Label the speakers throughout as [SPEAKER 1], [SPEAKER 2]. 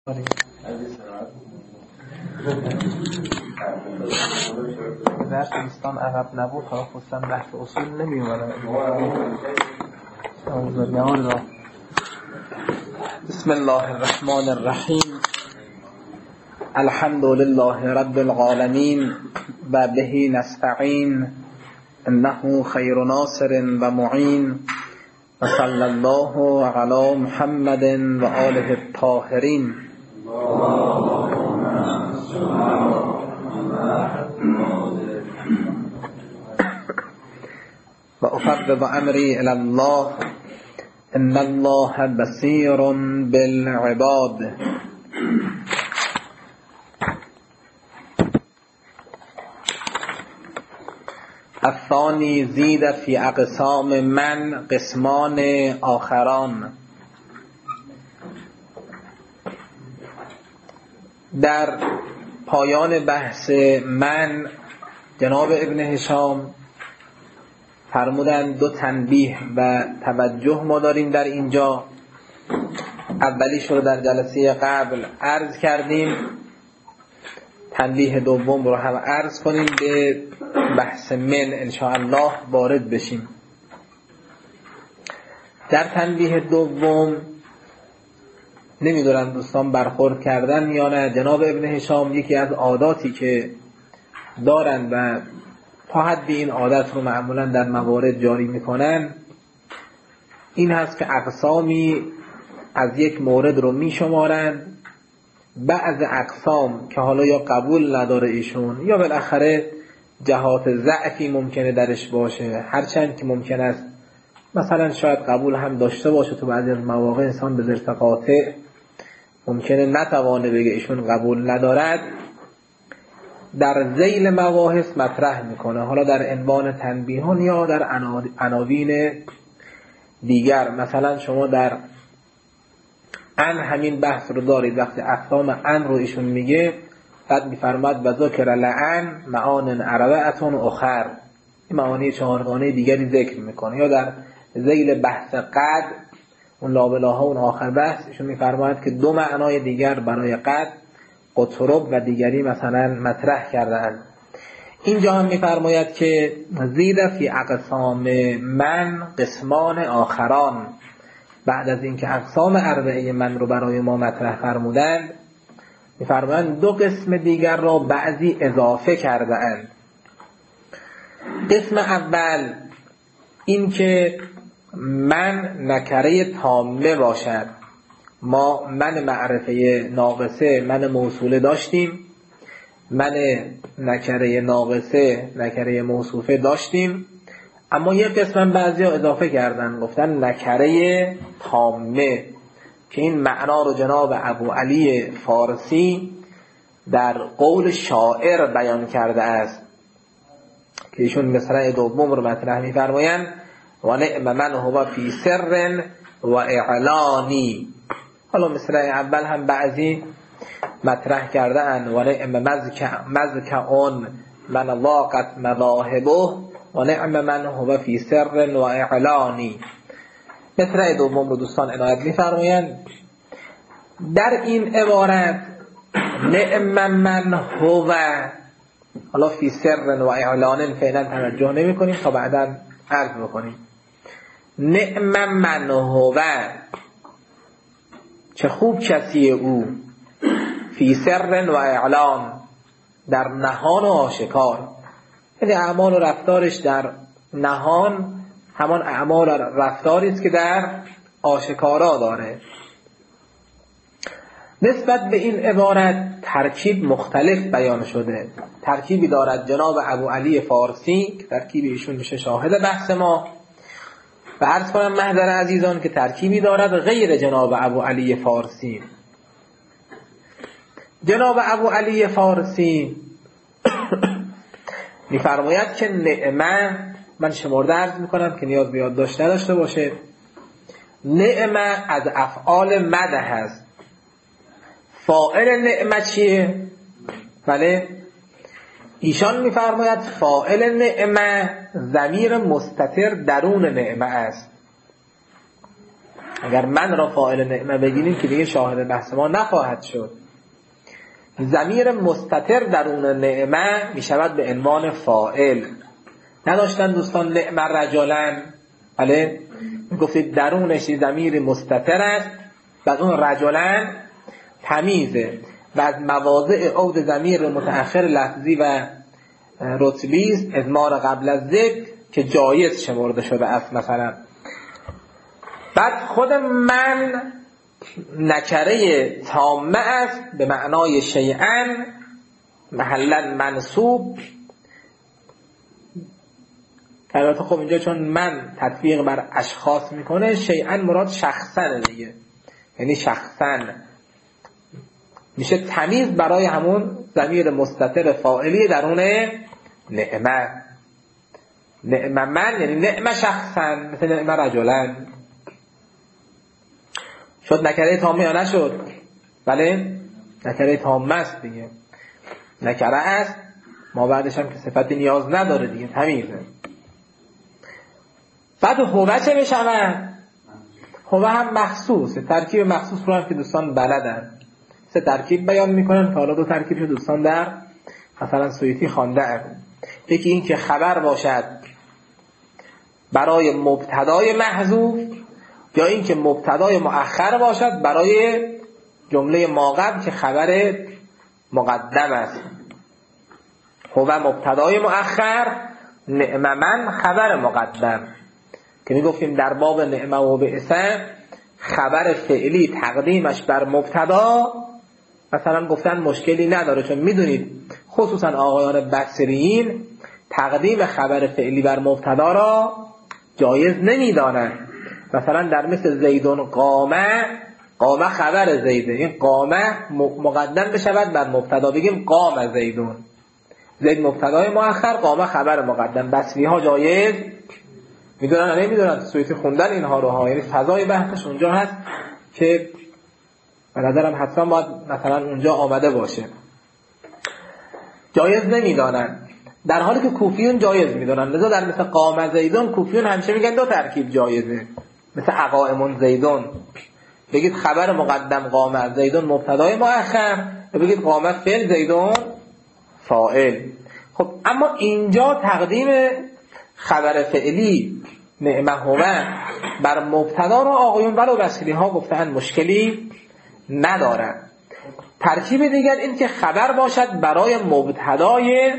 [SPEAKER 1] درس دوستان عقب نبود ها، خصوصا بحث اصول نمی اومدن. بسم الله الرحمن الرحیم. الحمد لله رب العالمین و به نستعین، انه خیر ناصر و معین، و صلی الله علی محمد و آله الطاهرین. و افوض امری الی الله، ان الله بصیر بالعباد. الثانی زید فی اقسام من قسمان آخران. در پایان بحث من جناب ابن هشام فرمودند دو تنبیه و توجه ما داریم در اینجا. اولیش رو در جلسه قبل عرض کردیم، تنبیه دوم رو هم عرض کنیم، به بحث من انشاءالله وارد بشیم. در تنبیه دوم نمیدونم دوستان برخورد کردن یا نه، جناب ابن هشام یکی از عاداتی که دارن و تا حدی این عادت رو معمولا در موارد جاری میکنن این هست که اقسامی از یک مورد رو میشمارن، بعض اقسام که حالا یا قبول نداره ایشون یا بالاخره جهات ضعفی ممکنه درش باشه، هرچند که ممکن است مثلا شاید قبول هم داشته باشه، تو بعضی از مواقع انسان به ذرت قاطع ممکنه نتوانه بگه ایشون قبول ندارد، در ذیل مباحث مطرح میکنه، حالا در عنوان تنبیهان یا در عناوین دیگر. مثلا شما در ان همین بحث رو دارید، وقتی اقسام ان رو ایشون میگه بعد میفرماد و ذکر لعن معان اربعه اخر، این معانی چهارگانه دیگری ذکر میکنه. یا در ذیل بحث قد، اون لابلاها اون آخر بحث، ایشون میفرماد که دو معنای دیگر برای قد، قطرب و دیگری مثلا مطرح کردن. اینجا هم میفرماید که زید فی اقسام من قسمان آخران، بعد از اینکه اقسام اربعه من رو برای ما مطرح فرمودند میفرمایند دو قسم دیگر را بعضی اضافه کرده اند. قسم اول این که من نکره تامه باشد. ما من معرفه ناقصه، من موصوله داشتیم، من نکره ناقصه، نکره موصوفه داشتیم، اما یک قسم بعضی ها اضافه کردن، گفتن نکره تامه، که این معنا رو جناب ابو علی فارسی در قول شاعر بیان کرده است، که ایشون مصرع دوم رو مطرح می‌فرمایند و نعم من هو فی سر و اعلانی. حالا مصرع اول هم بعضی مطرح کرده اند و نعم مذکعون من ضاقت مذاهبه و نعم من هو فی سر و اعلانی. مصرع دوم رو دوستان عنایت می‌فرمایند. در این عبارت نعم من هو، حالا فی سر و اعلان فعلا توجه نمی کنیم تا بعدا عرض بکنیم. نعم من هو، چه خوب کسی او، فی سر و اعلان، در نهان و آشکار، یعنی اعمال و رفتارش در نهان همان اعمال و رفتاری است که در آشکارا داره. نسبت به این عبارت ترکیب مختلف بیان شده. ترکیبی دارد جناب ابو علی فارسی که ترکیب ایشون میشه شاهد بحث ما، و عرض کنم محضر عزیزان که ترکیبی دارد غیر جناب ابو علی فارسی. جناب ابو علی فارسی میفرماید که نعمه، من شمرده عرض میکنم که نیاز به یادداشت نداشته باشه، نعمه از افعال مدح هست. فاعل نعمه چیه؟ بله، ایشان میفرماید فاعل نعمه ضمیر مستتر درون نعمه است. اگر من را فاعل نعمه بگیریم که دیگه شاهد بحث ما نخواهد شد. ضمیر مستتر درون نعمه می شود به عنوان فاعل. نداشتن دوستان نعمه رجلن؟ بله، می گفتید درونش ضمیر مستتر است، بعد اون رجلن تمیزه و از مواضع عود ضمیر متأخر لفظی و رتبی است، اضمار قبل از ذکر که جایز شمرده شده است. مثلا بعد خود من نکره تامه است به معنای شیئا، محلا منصوب. البته خب اینجا چون من تطبیق بر اشخاص میکنه، شیئا مراد شخصا دیگه، یعنی شخصا میشه تمیز برای همون ضمیر مستتر فاعلی درون نعمه. نعمه من یعنی نعمه شخصا، مثل نعمه رجلن. شد نکره تامه یا نشد؟ بله، نکره تامه است دیگه، نکره است، ما بعدش هم که صفتی نیاز نداره دیگه، تمیزه. بعد هوه چه بشود؟ هوه هم مخصوص، ترکیب مخصوص رو هم که دوستان بلدن، سه ترکیب بیان میکنن که حالا دو ترکیب رو دوستان در مثلا سیوطی خوانده اند. یکی این که خبر باشد برای مبتدای محذوف، یا این که مبتدای مؤخر باشد برای جمله ما قبل که خبر مقدم است. هو مبتدای مؤخر، نعم من خبر مقدم، که میگفتیم در باب نعمه و بعثه خبر فعلی تقدیمش بر مبتدا مثلا گفتن مشکلی نداره، چون میدونید خصوصا آقایان بصریین تقدیم خبر فعلی بر مبتدا را جایز نمیدانند. مثلا در مثل زیدون قامه، قامه خبر زیده، این قامه مقدم بشود بر مبتدا، بگیم قام زیدون، زید مبتدای مؤخر، قامه خبر مقدم. بصری ها جایز میدونن نمیدونن؟ سویتی خوندن اینها رو ها، یعنی فضای بحثش اونجا هست که به نظرم حتما باید مثلا اونجا آمده باشه. جایز نمیدانن، در حالی که کوفیون جایز میدونن. لذا در مثل قام زیدون کوفیون همیشه میگن دو ترکیب جایزه، مثل اقائمون زیدون بگید خبر مقدم قام زیدون مبتدای مؤخر، بگید قام فعل زیدون فاعل. خب اما اینجا تقدیم خبر فعلی نعمه هو بر مبتدا رو آقایون ولو بصری ها گفتن مشکلی ندارن. ترکیب دیگر این که خبر باشد برای مبتدای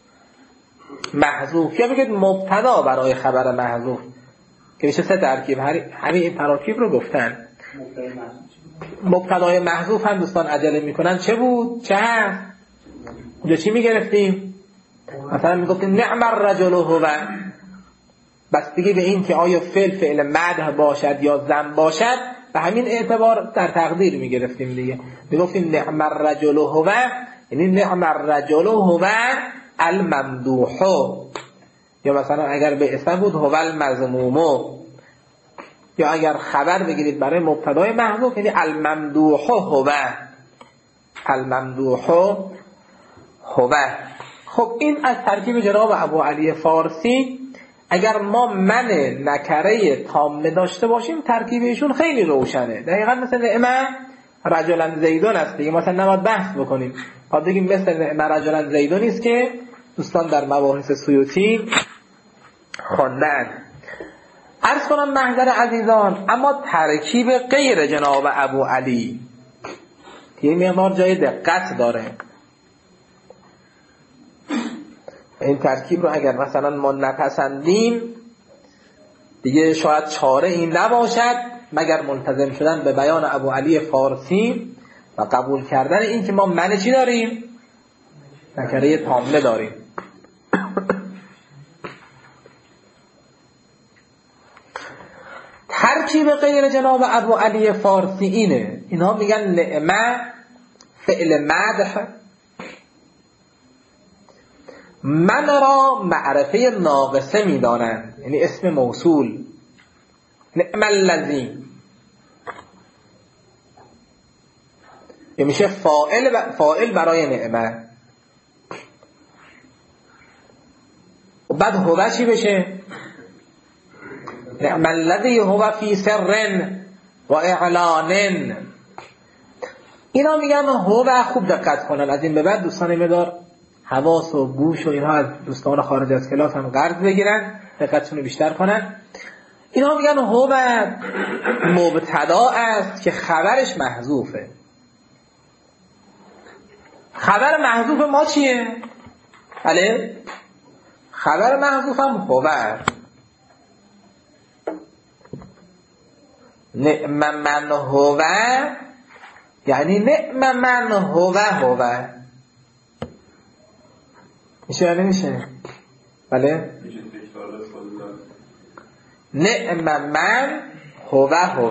[SPEAKER 1] محذوف، یا بگید مبتدا برای خبر محذوف، که میشه سه ترکیب. همین این تراکیب رو گفتن. مبتدای محذوف هم دوستان عجله میکنن چه بود؟ چه هست؟ اونجا چی میگرفتیم؟ مثلا میگفتیم نعم الرجل هو، بستگی به این که آیا فعل مدح باشد یا ذم باشد، به همین اعتبار در تقدیر میگرفتیم دیگه. میگفتیم نعم الرجل هو، یعنی نعم الرجل هو الممدوح، یا مثلا اگر به اسم بود هو المذموم، یا اگر خبر بگیرید برای مبتدای محذوف یعنی الممدوح هو، الممدوح هو. خب این از ترکیب جناب ابو علی فارسی. اگر ما من نکره تامه داشته باشیم ترکیب ایشون خیلی روشنه، دقیقا مثل نعمه رجلا زیدون است دیگه. مثلا نباید بحث بکنیم، باید بگیم مثل نعمه رجلا زیدون است که دوستان در مباحث سیوطی خواندن. عرض کنم محضر عزیزان، اما ترکیب غیر جناب ابو علی یه مقدار جای دقت داره. این ترکیب رو اگر مثلا ما نپسندیم دیگه شاید چاره این نباشد مگر ملتزم شدن به بیان ابو علی فارسی و قبول کردن این که ما من چی داریم؟ نکره تامه داریم. ترکیب غیر جناب ابو علی فارسی اینه، اینها میگن نعمه فعل مدح من را معرفه ناقصه میدانند، یعنی اسم موصول. نعم الذی یعنی میشه فاعل برای نعمه. و بعد هو چی بشه؟ نعم الذی هو فی سر، و اعلانن. اینا میگن هو، خوب دقت کنن از این به بعد دوستان مدار حواس و گوش و اینها از دوستان خارج از کلاس هم قرض بگیرن، دقتشون رو بیشتر کنن. اینا میگن هو مبتدا است که خبرش محذوفه. خبر محذوف ما چیه؟ بله؟ خبر محذوف هم هو. نعم من هو یعنی نعم من هو میشه یا نمیشه؟ بله؟ نعم من هو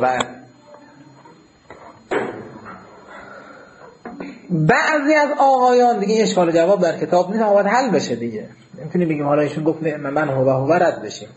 [SPEAKER 1] بعضی از آقایان دیگه اشکال جواب در کتاب نیست، باید حل بشه دیگه. نمیتونیم بگیم حالا ایشون گفت نعم من هو رد بشیم.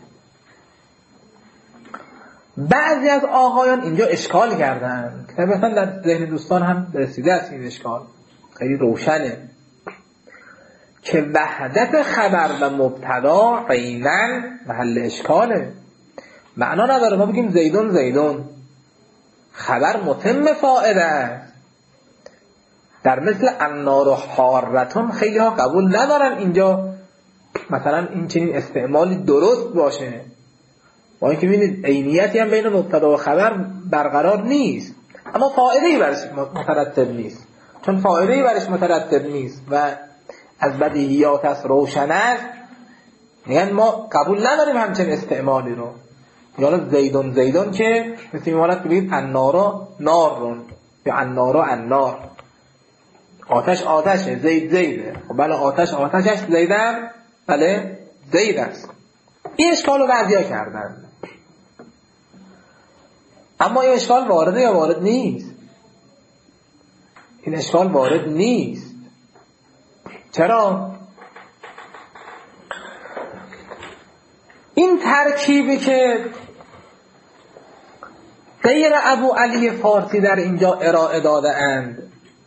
[SPEAKER 1] بعضی از آقایان اینجا اشکال کردن، طبعا در ذهن دوستان هم رسیده است این اشکال، خیلی روشنه که وحدت خبر و مبتدا عیناً محل اشکاله. معنا نداره ما بگیم زیدون خبر متم فاعله است. در مثل النار و حارتون خیلی ها قبول ندارن اینجا مثلا این چنین استعمالی درست باشه، با اینکه ببینید عینیتی هم بین مبتدا و خبر برقرار نیست، اما فائده‌ای برش مترتب نیست. چون فائده‌ای برش مترتب نیست و از بدیهیات است، روشن است، میگن ما قبول نداریم همچین استعمالی رو. یا زیدون که مثل این حالت بگید النار نارون یا النار النار، آتشه، زیده. خب بله آتشش زیدم، بله زید است. این اشکال رو بعضیا کردن، اما این اشکال وارده یا وارد نیست؟ این اشکال وارد نیست. چرا؟ این ترکیبی که غیر ابو علی فارسی در اینجا ارائه داده اند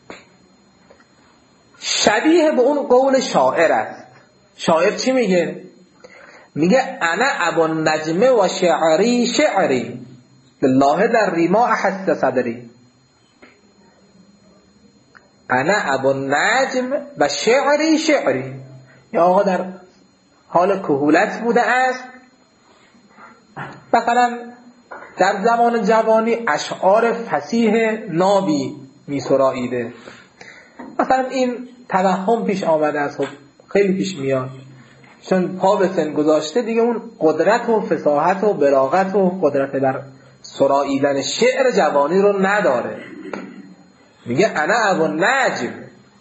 [SPEAKER 1] شبیه به اون قول شاعر است. شاعر چی میگه؟ میگه انا ابو النجم و شعری لله در ریما احس صدری. انا ابو النجم و شعری. یا آقا در حال کهولت بوده است، مثلا در زمان جوانی اشعار فصیح نابی می سراییده، مثلا این توهم پیش آمده است، خب خیلی پیش میاد، چون پا به سن گذاشته دیگه اون قدرت و فصاحت و بلاغت و قدرت بر سراییدن شعر جوانی رو نداره. میگه انا ابو النجم،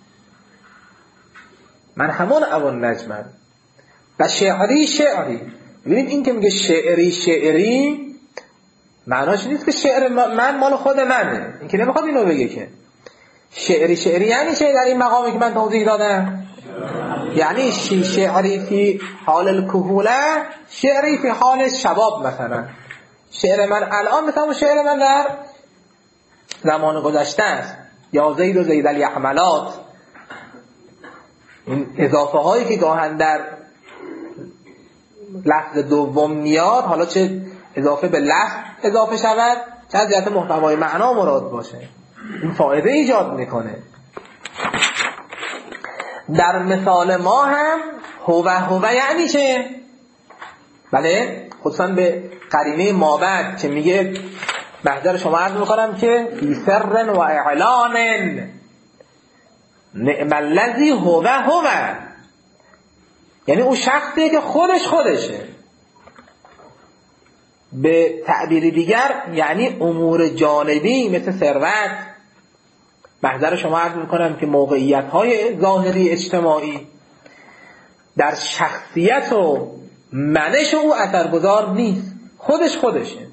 [SPEAKER 1] من همون ابو النجمم، و شعری. ببینید این که میگه شعری معناش نیست که شعر من مال خود منه، این که نمیخواد اینو بگه که شعری یعنی چه در این مقامی که من توضیح دادم؟ یعنی شعری فی حال الکهوله، شعری فی حال شباب. مثلا شعر من الان مثلا شعر من در زمان گذشته است، یا زید و زید الیحملات، این اضافه هایی که گاهن در لفظ دوم میاد، حالا چه اضافه به لفظ اضافه شود، چه از جهت محتوای معنا مراد باشه، این فایده ایجاد میکنه. در مثال ما هم هو یعنی چه؟ بله، خصوصا به قرینه ما بعد که میگه محضر شما عرض میکنم که فی سر و اعلان نعم الذی هو یعنی اون شخصیه که خودشه. به تعبیر دیگر یعنی امور جانبی مثل ثروت. محضر شما عرض میکنم که موقعیت‌های ظاهری اجتماعی در شخصیت و منش او اثرگذار نیست، خودشه.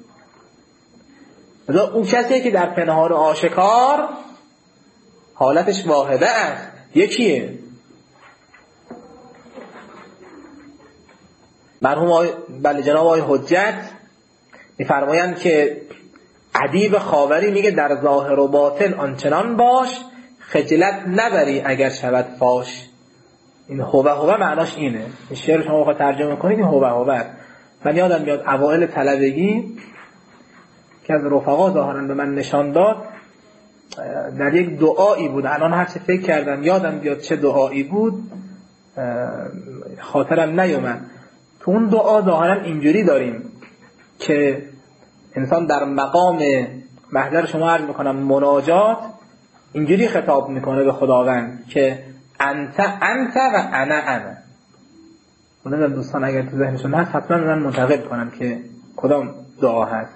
[SPEAKER 1] اون کسیه که در پنهان و آشکار حالتش واحده است، یکیه. مرحوم بله جناب آقای حجت می‌فرمایند که ادیب خاوری میگه در ظاهر و باطن آنچنان باش خجلت نبری اگر شود فاش. این هو معناش اینه. این شعر شما بخواید ترجمه کنید این هو. من یادم میاد اوائل طلبگی یکی از رفقا ظاهرا به من نشان داد، در یک دعایی بود، الان هر چه فکر کردم یادم بیاد چه دعایی بود خاطرم نیومد. تو اون دعا ظاهرا اینجوری داریم که انسان در مقام محضر شما عرض میکنم مناجات اینجوری خطاب میکنه به خداوند که انت و انا. اونم دوستان اگر تو ذهنشون هست حتما من منتقل کنم که کدام دعا هست.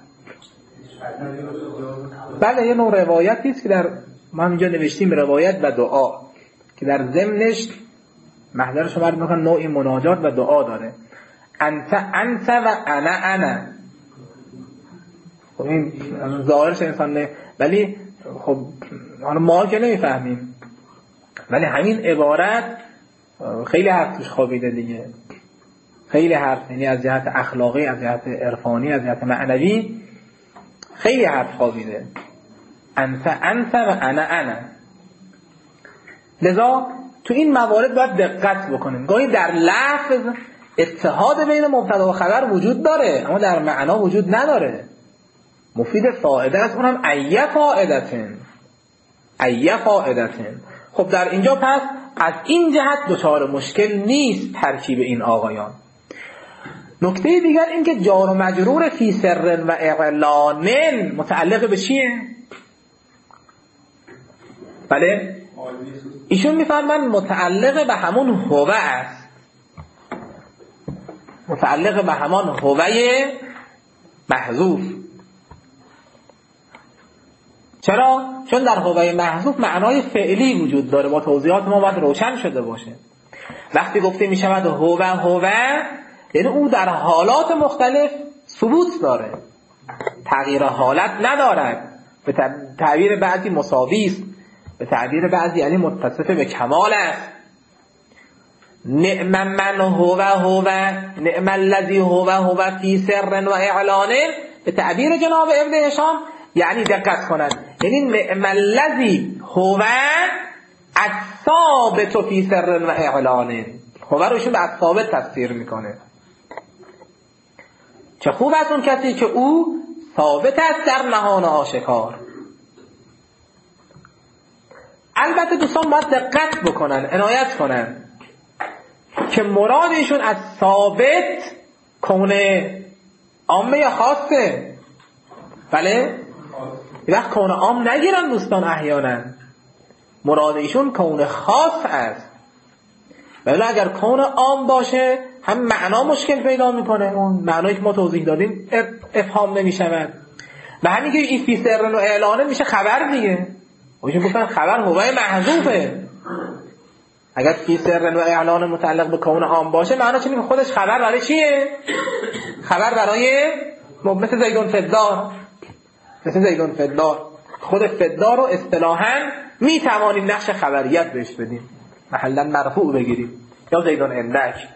[SPEAKER 1] بله یه نوع روایتی است که در ما اینجا نوشتیم روایت و دعا که در ضمنش محضر شما عرض میکنم نوعی مناجات و دعا داره. انت و انا. خب این ظاهرش انسان نه، ولی خب حالا ما که نمیفهمیم، ولی همین عبارت خیلی حرف توش خوابیده دیگه، خیلی حرف، یعنی از جهت اخلاقی، از جهت عرفانی، از جهت معنوی خیلی حرف خوابیده. انت و انا. لذا تو این موارد باید دقت بکنیم. گاهی در لفظ اتحاد بین مبتدا و خبر وجود داره اما در معنا وجود نداره. مفید فائده است، اونم ای فائدتن. خب در اینجا پس از این جهت دچار مشکل نیست ترکیب این آقایان. نکته دیگر این که جار و مجرور فی سر و اعلان متعلق به چیه؟ بله ایشون میفرمایند متعلق به همون هو است، متعلق به همان هوه محذوف. چرا؟ چون در هوه محذوف معنای فعلی وجود داره، با توضیحات ما باید روشن شده باشه. وقتی گفته می شود هوه یعنی او در حالات مختلف ثبوت داره، تغییر حالت ندارد. به تعبیر بعضی مساوی است، به تعبیر بعضی یعنی متصف به کمال است. نعم من هو نعم الذی هو فی سر و اعلان، به تعبیر جناب ابن هشام یعنی دقت کنند، یعنی نعم الذی هو الثابت فی سر و اعلان. هو رو ایشون به الثابت تفسیر میکنه. چه خوب است اون کسی که او ثابت است در نهان آشکار. البته دوستان باید دقت بکنن، عنایت کنن که مراد ایشون از ثابت کونه عامه یا خاصه. بله یه وقت کونه عام نگیرن دوستان، احیانا مراد ایشون کونه خاص است. ولی اگر کونه عام باشه هم معنا مشکل پیدا میکنه، اون معنایی که ما توضیح دادیم افهام نمیشود. و همین که این فی سر و اعلانه میشه خبر دیگه، ایشون گفتن خبر هوای محذوفه. اگر فی سر و اعلان متعلق به کون عام باشه معنی چه؟ خودش خبر برای چیه؟ خبر برای مثل زیدون فدار، مثل زیدون فدار. خود فدار رو اصطلاحاً می توانیم نقش خبریت بهش بدیم، محلا مرفوع بگیریم، یا زیدون اندک.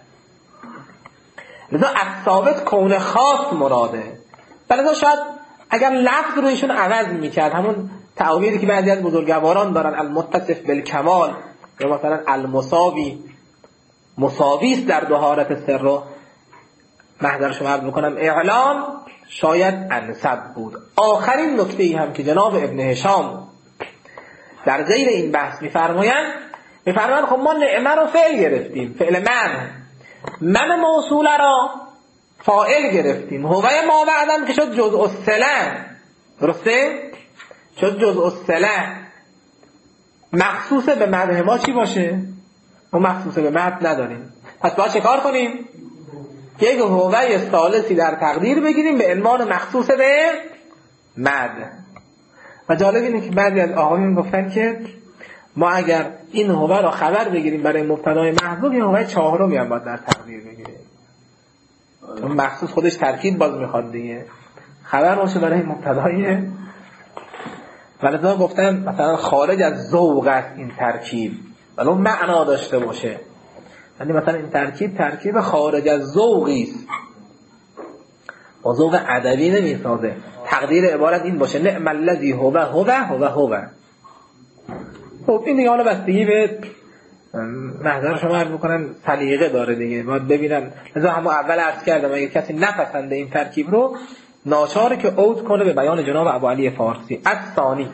[SPEAKER 1] لذا از ثابت کون خاص مراده. لذا شاید اگر لفظ رو ایشون عوض میکرد، همون تعبیری که بعضی از بزرگواران دارن المتصف بالکمال یا مثلا المساوی، مساوی است در دهارت سر رو محضر شما عرض میکنم اعلام، شاید انسب بود. آخرین نکته ای هم که جناب ابن هشام در زیر این بحث میفرمایند خب ما نعمه رو فعل گرفتیم، فعل من موصوله را فاعل گرفتیم، هوه ما بعدم که شد جزء الصله، درسته؟ شد جزء الصله. مخصوص به مدح ما چی باشه؟ ما مخصوص به مدح نداریم، پس باید چه کار کنیم؟ یک هوه ثالثی در تقدیر بگیریم به عنوان مخصوص به مدح. و جالب اینه که بعضی از آقایون گفتن که ما اگر این هوه را خبر بگیریم برای مبتدای محذوف، این هوه چهارمی هم باید در تقدیر بگیریم، چون مخصوص خودش ترکیب باز میخواد دیگه، خبر باشه برای مبتدای. ولذا گفتن مثلا خارج از ذوق است این ترکیب، ولو معنا داشته باشه، یعنی مثلا این ترکیب خارج از ذوقی است، با ذوق ادبی نمیسازه. تقدیر عبارت این باشه نعم الذی هو. خب این دیگه حالا بستگی به محضر شما عرض میکنن سلیقه داره دیگه، باید ببینن. لذا همون اول عرض کردم اگه کسی نپسنده این ترکیب رو ناچاره که عود کنه به بیان جناب ابو علی فارسی. الثانی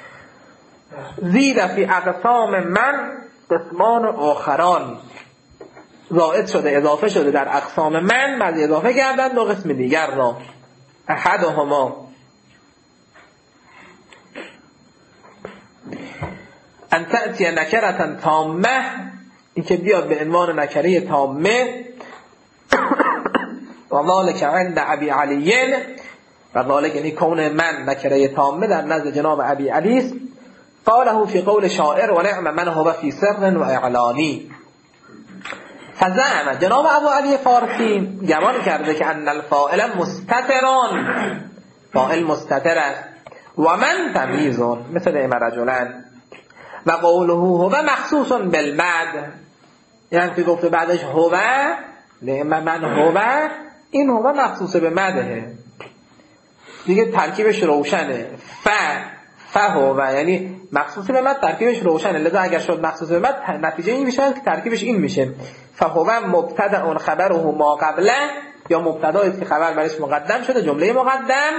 [SPEAKER 1] زید فی اقسام من قسمان آخران، زائد شده اضافه شده در اقسام من، بعد اضافه کردن دو قسم دیگر را. احدهما ان تأتی نکرة تامه، این که بیاد به عنوان نکره تامه. و ذالک عند ابی علی، و ذالک یعنی کون من نکره تامه در نزد جناب ابی علی است. قاله فی قول شاعر و نعم من هو فی سر و اعلانی. فزعم جناب ابو علی فارسی گمان کرده که ان الفاعل مستتران، فاعل مستتر است، و من تمیزون مثل نعم رجلان، و قوله هو مخصوص بالمد، یعنی که گفته بعدش هو نعم من هو، این هو مخصوص به مده دیگه، ترکیبش روشنه. هو یعنی مخصوص به مد، ترکیبش روشنه، لذا اگر شد مخصوص به مد نتیجه این میشه که ترکیبش این میشه. فهو مبتدا خبره ما قبله، یا مبتدا است که خبر برش مقدم شده، جمله مقدم،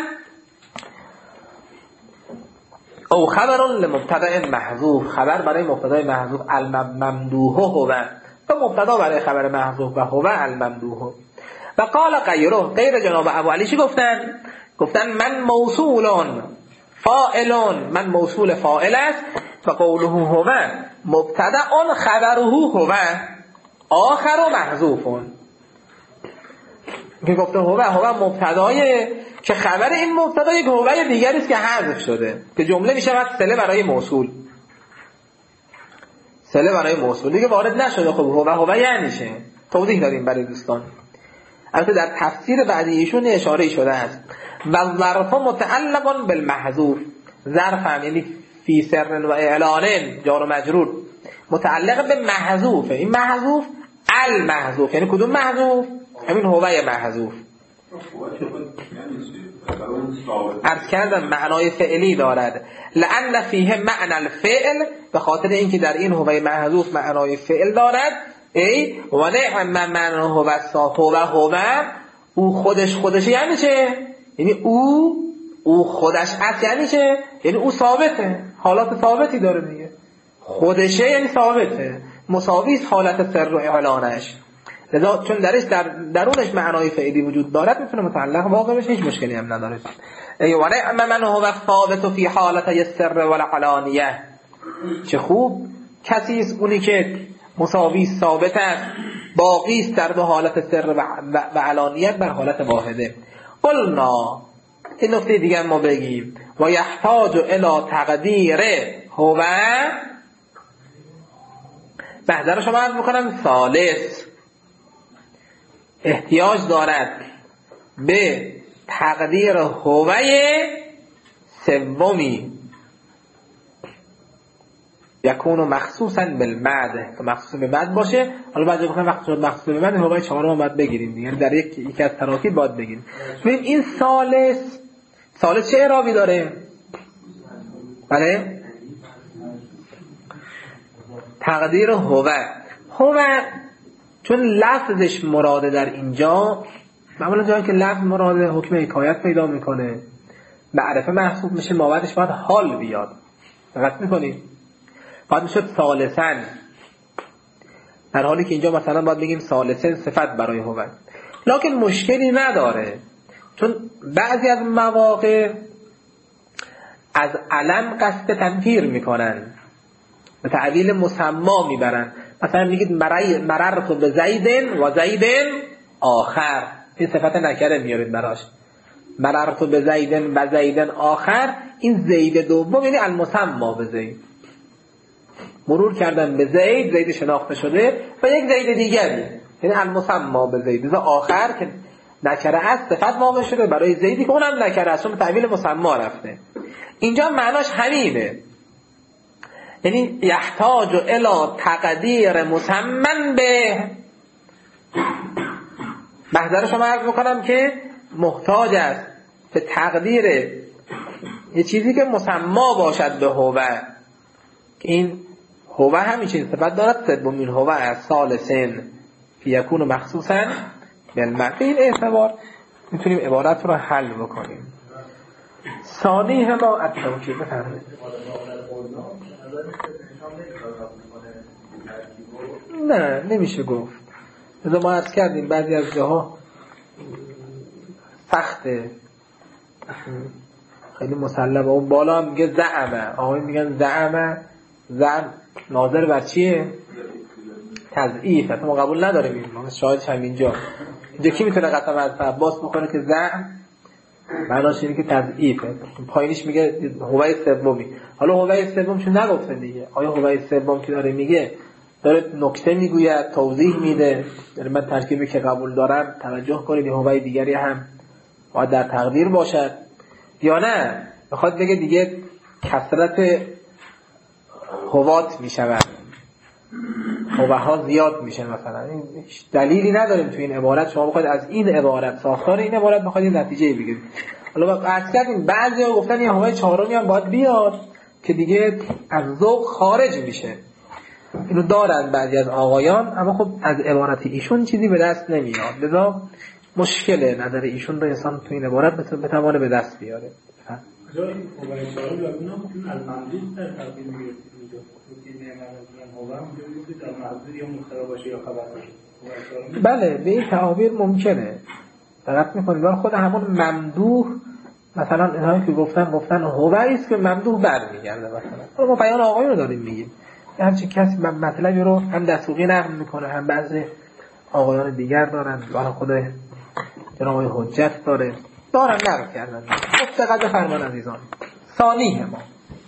[SPEAKER 1] او خبر لمبتدا محذوف، خبر برای مبتدا محذوف، الممدوح هو، و مبتدا برای خبر محذوف و هو الممدوح. و قال غیر جناب ابو علی چی گفتن من موصولون فاعلون، من موصول فاعل است، و قوله هو مبتدا خبره هو آخر و محذوفون، که گفته هو مبتدای که خبر این مبتدا یک هو دیگری است که حذف شده، که جمله میشه بعد صله برای موصول، صله برای موصول دیگه وارد نشده. خب هو یعنی چه؟ توضیح دادیم برای دوستان. البته در تفسیر بعدی ایشون اشاره شده است. و ظرف متعلق بالمحذوف، ظرف هم یعنی فی سر و اعلان جار و مجرور متعلق به محذوف، این محذوف المحذوف، یعنی کدوم محذوف؟ همین هوای محذوف. عرض کردم معنای فعلی دارد، لأن فیه معنی الفعل، به خاطر اینکه در این هوای محذوف معنای فعل دارد. ای و نعم من هو او خودش یعنی چه؟ یعنی او خودش هست یعنی چه؟ یعنی او ثابته، حالات ثابتی داره دیگه، خودشه یعنی ثابته، مساوی است حالت سر و اعلانش، لذا چون درونش معنای فعلی وجود دارد میتونه متعلق واقع بشه، هیچ مشکلی هم نداره. ای و نعم من هو ثابت فی حالت السر والعلانیه، چه خوب کسی است اونی که مساوی ثابت است، باقی است در دو حالت سر و علانیت بر حالت واحده. قلنا، این نکته دیگر ما بگیم، و یحتاج الی تقدیر هو، بحضر شما عرض میکنم ثالث، احتیاج دارد به تقدیر هوای سومی، یکون مخصوصا بالمد، که مخصوص به مد باشه. حالا بعد گفتم مخصوص به مد هوای چهارم باید بگیریم دیگه، در یکی از تراکیب باید بگیریم. ببین این ثالث چه اعرابی داره؟ بله، تقدیر هو چون لفظش مراده در اینجا، معمولا جایی که لفظ مراده حکم حکایت پیدا میکنه، معرفه محسوب میشه، مابعدش باید حال بیاد. دقت میکنید؟ باید میشد ثالثاً، در حالی که اینجا مثلا باید بگیم ثالثاً صفت برای هو، لکن مشکلی نداره، چون بعضی از مواقع از علم قصد تنفیر میکنن، به تعبیل مسما میبرن. مثلا میگید مررت به زیدن و زیدن آخر، این صفت نکره میارید براش، مررت به زیدن و زیدن آخر، این زید دوم یعنی المسما به زید، مرور کردن به زید شناخته شده و یک زید دیگری یعنی المسما به زید، از آخر که نکره است صفت واقع شده برای زیدی که اونم نکره است، چون تعبیل مسما رفته. اینجا معناش همینه، یعنی یحتاج الی تقدیر مسمن به، محضر شما عرض میکنم که محتاج است به تقدیر یه چیزی که مسما باشد به هو، این هو همین چیز صفت دارد، سومین هو از ثالثین که یکون مخصوصا بالمد. این اعتبار میتونیم عبارت رو حل بکنیم. ثانی ما التوکید. بفرمایید. نه نمیشه گفت. مثلا ما عرض کردیم بعضی از جاها سخته، خیلی مسلمه. اون بالا هم میگه زعمه، آقای میگن زعم ناظر بر چیه؟ تضعیف. اصلا ما قبول نداریم این. ما شاهدش هم اینجا کی میتونه قسم از عباس بکنه که زعم معناش اینه که تضعیفه. پایینش میگه هوای سومی. حالا هوای سوم چون نگفته دیگه. آیا هوای سوم که داره میگه داره نکته میگوید، توضیح میده؟ یعنی من ترکیبی که قبول دارم توجه کنید هوای دیگری هم باید در تقدیر باشد، یا نه بخواد بگه دیگه کثرت هوات میشود، هوها زیاد میشه مثلا. این دلیلی نداریم تو این عبارت. شما بخواید از این عبارت، ساختار این عبارت بخواید این نتیجه بگیرید. حالا عرض کردیم بعضیا گفتن یه هوای چهارمی هم باید بیاد که دیگه از ذوق خارج میشه. اینو دارن بعضی از آقایان، اما خب از عبارت ایشون چیزی به دست نمیاد. لذا مشکل نظر ایشون رو انسان تو این عبارت بتونه به دست بیاره.
[SPEAKER 2] جای هوای چهارم لازمه که از منظور در تقدیر میگیرید اینجا این نعمت هوا هم میگید در منظور یا مبتدا باشه یا خبر باشه.
[SPEAKER 1] بله به این تعابیر ممکنه. دقت می‌کنید ولی خود همون ممدوح مثلا اینایی که گفتن هوایی است که ممدوح برمیگرده. مثلا ما بیان آقایون رو داریم میگیم. همچین کسی مطلبی رو هم دسوقی نقل میکنه، هم بعضی آقایان دیگر دارن، ولی خود جناب آقای حجت دارن نقل کردن. دقت فرمان عزیزان. ثانی ما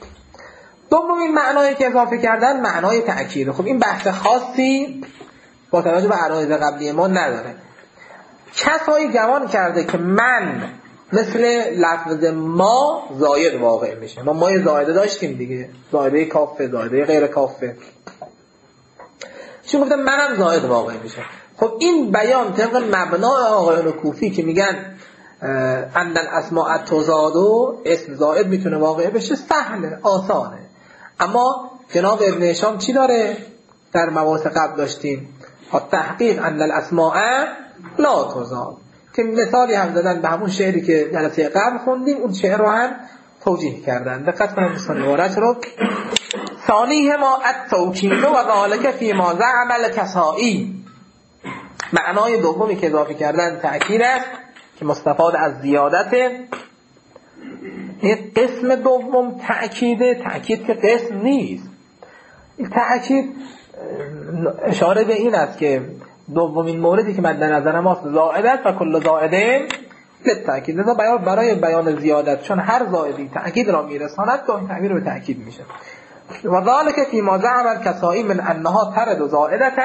[SPEAKER 1] دومین معنایی که اضافه کردن معنای تأکید. خب این بحث خاصی با توجه به عرایض قبلی ما نداره. کسایی گمان کرده که من مثل لفظ ما زاید واقع میشه. ما زایده داشتیم دیگه، زایده کافه، زایده غیر کافه. چون گفتم منم زاید واقع میشه. خب این بیان طبق مبنای آقایان کوفی که میگن ان الاسماء تزاد، اسم زائد میتونه واقع بشه، سهله، آسانه. اما جناب ابن هشام چی داره؟ در مباحث قبل داشتیم تحقیق ان الاسماء لا تزاد، که مثالی هم زدن به همون شعری که جلسه قبل خوندیم، اون شعر رو هم توجیه کردن. دقت کنید دوستان عبارت رو. ثانیه ما التوکید و ذالک فی ما زعم الکسائی. معنای دومی که اضافه کردن تأکید است که مستفاد از زیادته. این قسم دوم تأکیده، تأکید که قسم نیست. این تأکید اشاره به این است که دومین موردی که مد نظر ماست زائد است و کل زائده للتأکید. لذا برای بیان زیادت، چون هر زائدی تأکید را میرساند گاهی تعبیر به تأکید میشه. و ذالک فی ما زعم الکسائی من انها ترد زائدة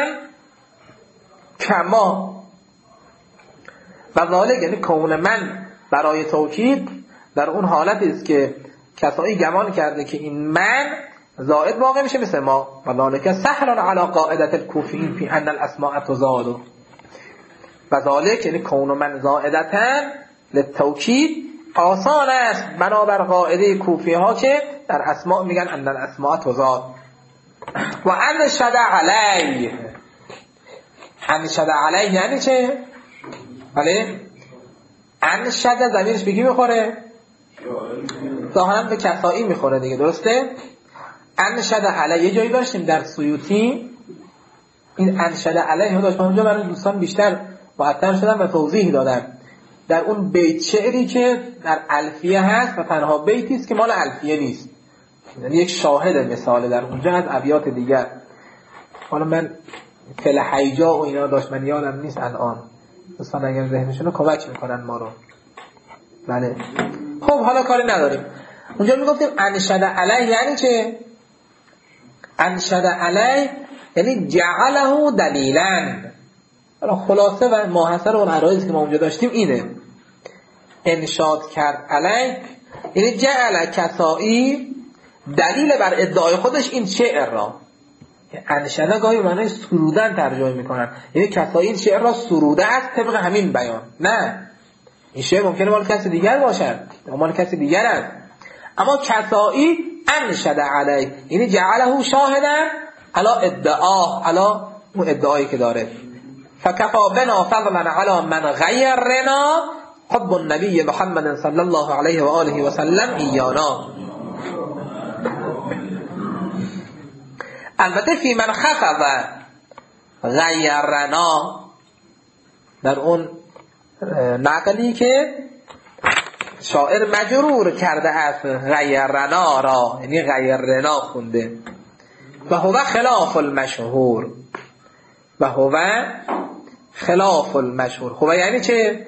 [SPEAKER 1] کما. و ذالک یعنی کون من برای توکید در اون حالت است که کسائی گمان کرده که این من زائد واقع میشه مثل ما. و ذالک سهل علی قاعدة الکوفیین فی ان الاسماء تزاد. و ذالک یعنی کون من زائدة للتوکید آسان است بنابر قاعده کوفی ها که در اسماء میگن ان الاسماء تزاد. و انشد علیه، انشد علیه یعنی چه؟ بله انشد ضمیرش بگی میخوره؟ ظاهرا به کسائی میخوره دیگه، درسته؟ انشد علیه یه جایی داشتیم در سیوطی، این انشد علیه داشت. من اونجا برای دوستان بیشتر مقدم شدم و توضیح دادم. در اون بیت شعری که در الفیه هست و تنها بیتی است که مال الفیه نیست، یعنی یک شاهد مثاله در اونجا از ابیات دیگر. حالا من فلحیجا و اینا داشت، من یادم نیست الان. دوستان اگر ذهنشون رو کمک میکنن ما رو. بله خب حالا کاری نداریم. اونجا میگفتیم انشد علیه یعنی چه؟ انشد علیه یعنی جعله دلیلا. حالا خلاصه و ماحصل اون عرایضی که ما اونجا داشتیم اینه. انشاد کرد علیه یعنی جعل کسائی دلیل بر ادعای خودش این شعر را. انشده گاهی معنی سرودن ترجمه میکنن، یعنی کسائی این شعر را سروده است طبق همین بیان. نه، این شعر ممکنه مال کسی دیگر باشد، مال کسی دیگر است، اما کسائی انشده علیه یعنی جعله شاهدا علی ادعاه، علی اون ادعایی که داره. فکفا بنا فضلا علی من غیرنا حب النبی محمد صلی الله علیه و آله و سلم ایانا. البته فی من خفض غیرنا، در اون نقلی که شاعر مجرور کرده است غیرنا را، یعنی غیرنا خونده. و هو خلاف المشهور، و هو خلاف المشهور. خب یعنی چه؟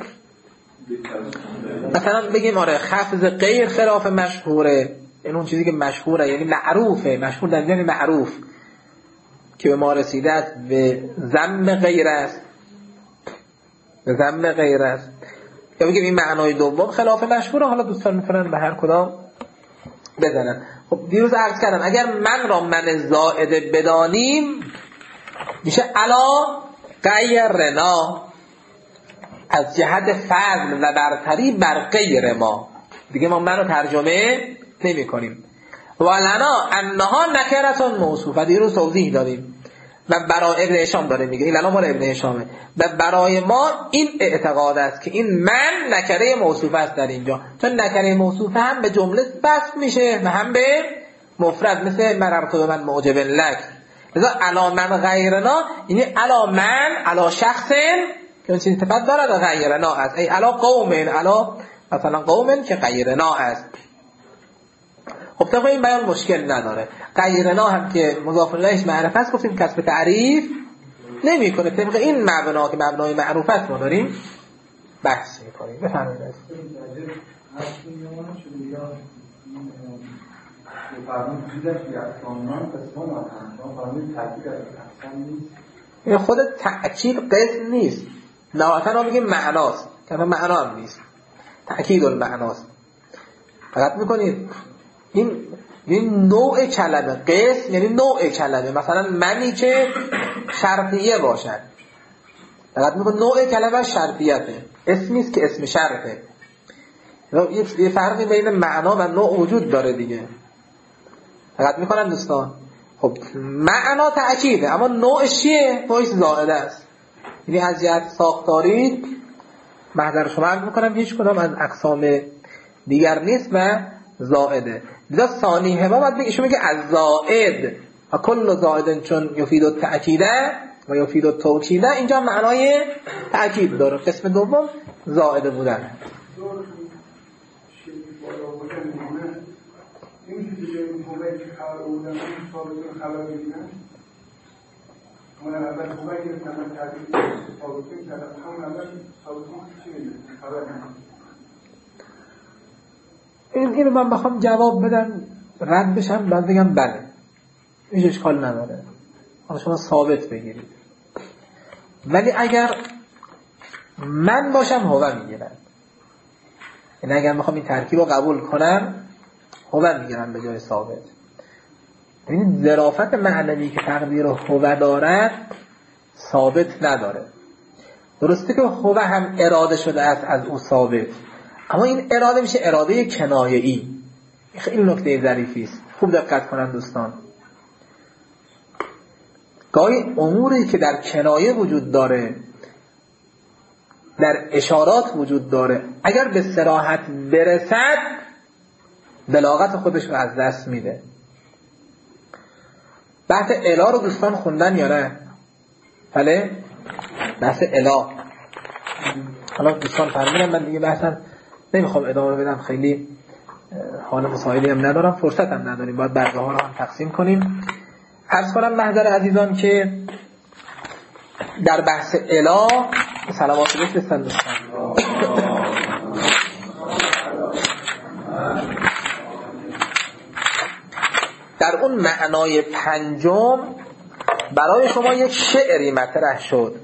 [SPEAKER 1] مثلا بگیم آره خفض غیر خلاف مشهوره، این اون چیزی که مشهوره یعنی معروفه، مشهور در یعنی معروف که به ما رسیده است، به ذم غیر است، به ذم غیر است. یا بگیم این معنای دوم خلاف مشهوره، حالا دوستان میتونن به هر کدام بزنن. خب دیروز عرض کردم اگر من را من زائده بدانیم میشه علا غیرنا، از جهت فضل و برتری بر غیر ما. دیگه ما منو ترجمه نمی کنیم. و لنا انها نکرتون موصوفه، دیروز توضیح دادیم و برای ابن هشام داره میگه، این لنا مال ابن هشامه، و برای ما این اعتقاد است که این من نکره موصوفه است در اینجا، چون نکره موصوفه هم به جمله بس میشه و هم به مفرد، مثل مررت من معجب لک. لذا علا من غیرنا یعنی علا من علا شخص که اون چیزی صفت دارد غیرنا است، ای علا قوم، علا مثلا قوم که غیرنا است. خب طبعا این بیان مشکل نداره. غیرنا هم که مضاف الیهش معرفت است، گفتیم کسب تعریف نمی کنه. طبق این مبنا که مبنای معروفت ما داریم بحث میکنیم. بفرمایید. این خود تأکید قسم نیست، نهایتا ما میگیم معناست که معنا هم نیست، تأکید المعناست. فقط میکنید این نوع کلمه، قسم یعنی نوع کلمه، مثلا منی که شرطیه باشد، فقط میگن نوع کلمه شرطیته، اسمیست که اسم شرطه. یه فرقی بین معنا و نوع وجود داره دیگه. فقط میکنن دوستان خب معنا تأکیده اما نوعش چیه؟ نوعش زائده است، یعنی از جهت ساختاری محضر شما عرض میکنم هیچ کدام از اقسام دیگر نیست و زائده. لذا ثانی ما باید ایشون میگه از زائد و کل زائد چون یفید التأکیده و یفید التوکیده، اینجا معنای تأکید داره. قسم دوم زائده بودن. اینو من بخوام جواب بدم رد بشم بعد بگم بله، هیچ اشکال نداره، حالا شما ثابت بگیرید. ولی اگر من باشم هو میگیرم، یعنی اگر میخوام این ترکیب رو قبول کنم هو میگیرم به جای ثابت. ببینید ظرافت معنوی که تقدیر هو دارد ظابط نداره. درسته که هو هم اراده شده است از او ثابت، اما این اراده میشه اراده کنایه‌ای. خیلی نکته ظریفی است، خوب دقت کنن دوستان. گاهی اموری که در کنایه وجود داره، در اشارات وجود داره، اگر به صراحت برسد بلاغت خودش رو از دست میده. بحث الا رو دوستان خوندن یا نه؟ بله؟ بحث الا حالا دوستان فهمیدن، من دیگه بحثم نمیخوام ادامه بدم، خیلی حال مسائلی هم ندارم، فرصت هم نداریم، باید برگه ها رو هم تقسیم کنیم. عرض کنم محضر عزیزان که در بحث الا سلامات بفرستن دوستان. در اون معنای پنجم برای شما یک شعری مطرح شد،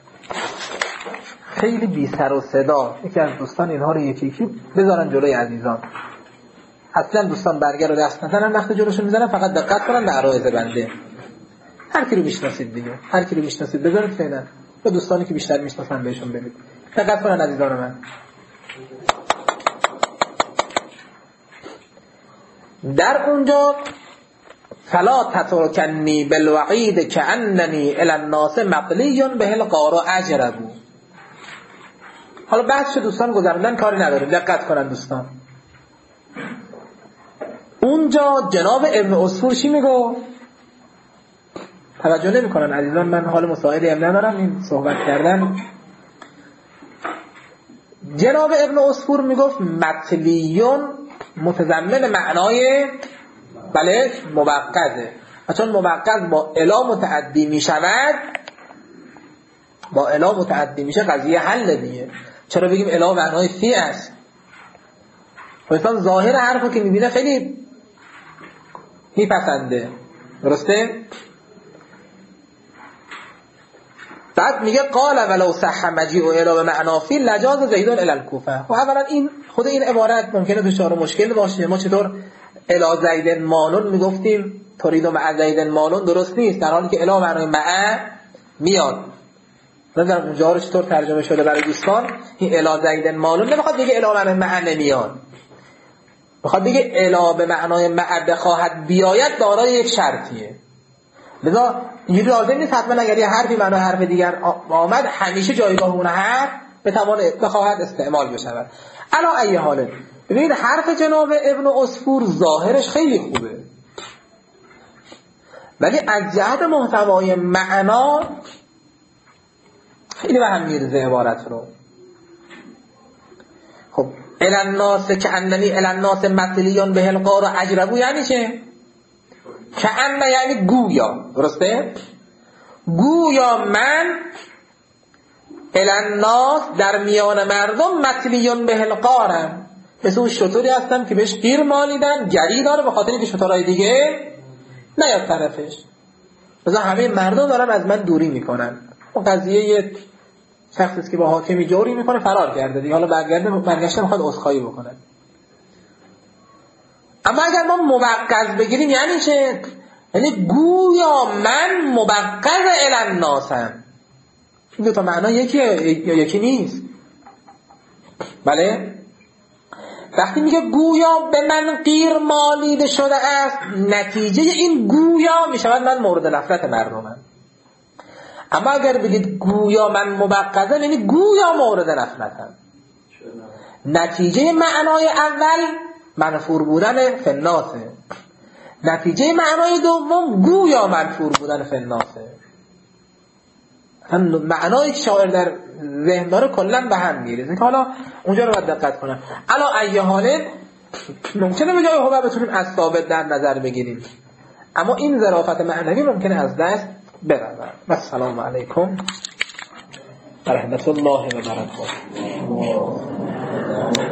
[SPEAKER 1] خیلی بی سر و صدا. یکی از دوستان اینها رو یکی یکی بذارن جلوی عزیزان. اصلا دوستان برگر رو دست نزنن وقتی جلوشون میزنن، فقط دقت کنن به عرایض بنده. هر کی رو میشناسید دیگه، هر کی رو میشناسید بذارید فعلا، به دوستانی که بیشتر میشناسن بهشون بدید. دقت کنن عزیزان من. در اونجا فلا تترکنی بالوعید کأننی الی الناس مقلی به القار اجربو. حالا بحثش دوستان گذروندن کاری نداریم، دقت کنن دوستان. اونجا جناب ابن عصفور چی میگو؟ توجه نمی کنن عزیزان، من حال مساعده هم ندارم این صحبت کردن. جناب ابن عصفور میگفت مطلیون متضمن معنای بله موقته، و چون موقت با الا متعدی میشود، با الا متعدی میشه قضیه حل دیگه. چرا بگیم الا معنای فی است؟ مثلا ظاهر حرفو که میبینه خیلی میپسنده، درسته؟ بعد میگه قال ولو صح مجیء الی بمعنی فی لجاز زید الی الکوفه. خب اولا این خود این عبارت ممکنه دچار مشکل باشه. ما چطور الی زید مالون میگفتیم ترید مع زید مالون درست نیست، در حالی که الی معنای مع میاد. نظرم اونجا رو چطور ترجمه شده برای دوستان؟ این الی زید مالون نمیخواد بگه الی معنای مع نمیاد، میخواد بگه الی به معنای مع بخواهد بیاید دارای یک شرطیه. لذا اینجوری لازم نیست حتما اگر یه حرفی معنای حرف دیگر آمد همیشه جایگاه اون حرف بخواهد استعمال بشود. علا ای حاله ببینید حرف جناب ابن عصفور ظاهرش خیلی خوبه، ولی از جهت محتوای معنا خیلی به هم میرزه عبارت رو. خب الالناس که اننی الالناس مثلیون به القار و عجربو یعنی چه؟ که ان یعنی گویا، درسته؟ گویا من الالناس در میان مردم مثلیون به القارم، مثل اون شطوری هستم که بهش گیر مالیدن، گری داره به خاطر اینکه شطورهای دیگه نیاد طرفش، مثلا همه مردم دارن از من دوری میکنن. اون قضیه یه شخصی است که با حاکمی جوری میکنه فرار کرده دیگه، حالا برگشته میخواد عذرخواهی بکنه. اما اگر ما موقظ بگیریم یعنی چه؟ یعنی گویا من موقظ الالناسم. این دو تا معنا یکیه یا یکی نیست؟ بله؟ وقتی میگه گویا به من غیر مالیده شده است، نتیجه این گویا میشود من مورد نفرت مردمم. اما اگر بگید گویا من موقظم یعنی گویا مورد نفرتم. نتیجه معنای اول منفور بودن فناسه، نتیجه معنای دوم گویا منفور بودن فناسه. هم معنایی که شاعر در ذهن داره کلا به هم میریزه که حالا اونجا رو باید دقت کنم. علا ای حاله ممکنه به جای هوا بتونیم از ثابت در نظر بگیریم، اما این ظرافت معنوی ممکنه از دست برود. السلام علیکم و رحمت الله و برکاته.